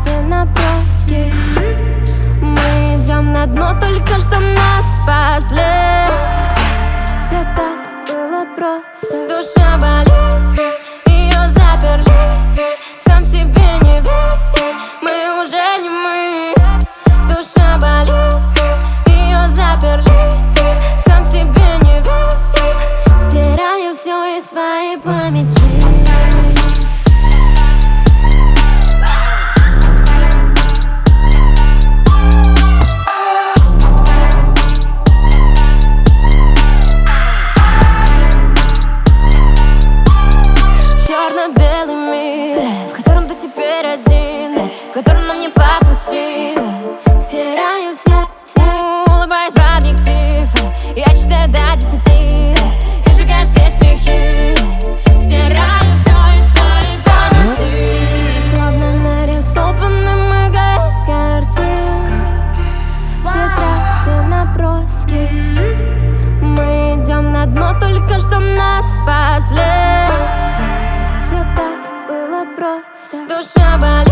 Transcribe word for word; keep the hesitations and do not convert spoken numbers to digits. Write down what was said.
тетради наброски. Мы идем на дно, только что нас спасли. Все так было просто. Душа болит, ее заперли. Сам себе не верь, мы уже не мы. Душа болит, ее заперли. Сам себе не верь, стираю все из своей памяти. Черно-белый мир, в котором ты теперь один, в котором нам не по пути. Стираю все, все, улыбаюсь в объектив. Я считаю до десяти и сжигаю все стихи. Стираю все из своей памяти. Словно нарисованы мы с картин, в тетради наброски. Мы идем на дно, только что нас спасли. Все так было просто. Душа болит.